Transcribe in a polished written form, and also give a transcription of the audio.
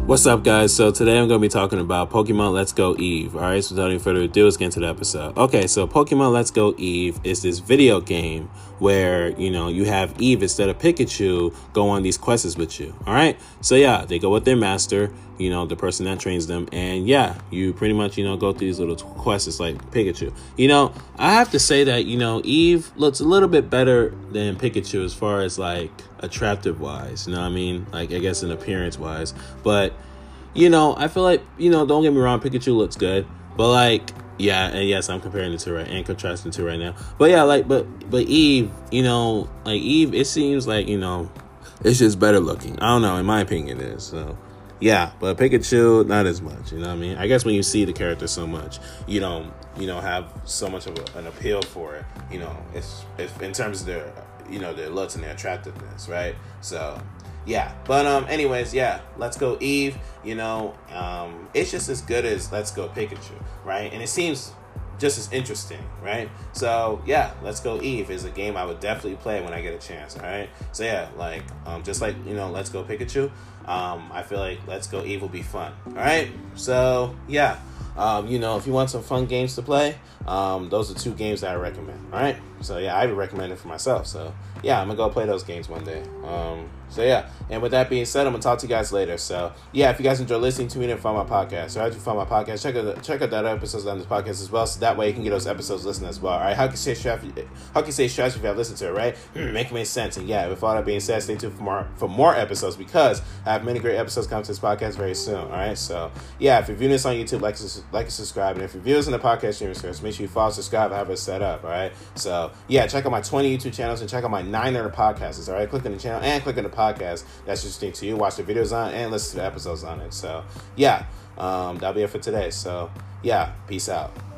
What's up, guys? So today I'm going to be talking about Pokemon Let's Go Eve. All right, so without any further ado, let's get into the episode. Okay, so Pokemon Let's Go Eve is this video game where, you have Eve instead of Pikachu go on these quests with you. All right, so yeah, they go with their master, the person that trains them. And yeah, you pretty much, go through these little quests like Pikachu. I have to say that, Eve looks a little bit better than Pikachu as far as like attractive wise. You know what I mean? Like, I guess in appearance wise. But I feel like, don't get me wrong, Pikachu looks good, but like, yeah, and yes, I'm comparing the two right and contrasting the two right now. But yeah, like, but Eve, like Eve, it seems like, it's just better looking. I don't know, in my opinion it is. So yeah, but Pikachu, not as much, you know what I mean? I guess when you see the character so much, you don't have so much of an appeal for it, it's in terms of their, their looks and their attractiveness, right? So yeah, but anyways, yeah, Let's Go Eve, it's just as good as Let's Go Pikachu, right? And it seems just as interesting, right? So yeah, Let's Go Eve is a game I would definitely play when I get a chance, all right? So yeah, like just like Let's Go Pikachu, I feel like Let's Go Eve will be fun, all right? So yeah, if you want some fun games to play, those are two games that I recommend, all right? So yeah, I would recommend it for myself. So yeah, I'm gonna go play those games one day. So yeah, and with that being said, I'm gonna talk to you guys later. So yeah, if you guys enjoy listening to me and find my podcast, or if you find my podcast, check out that episodes on this podcast as well. So that way you can get those episodes listened as well. All right, how can you say strategy if you have listened to it, right? Make sense. And yeah, with all that being said, stay tuned for more episodes because I have many great episodes coming to this podcast very soon. All right, so yeah, if you're viewing this on YouTube, like and subscribe, and if you're viewing this in the podcast streaming service, make sure you follow, subscribe, and have it set up. All right, so yeah, check out my 20 YouTube channels and check out my 900 podcasts. All right, click on the channel and click on the podcast that's interesting to you. Watch the videos on and listen to the episodes on it. So yeah, that'll be it for today. So yeah, peace out.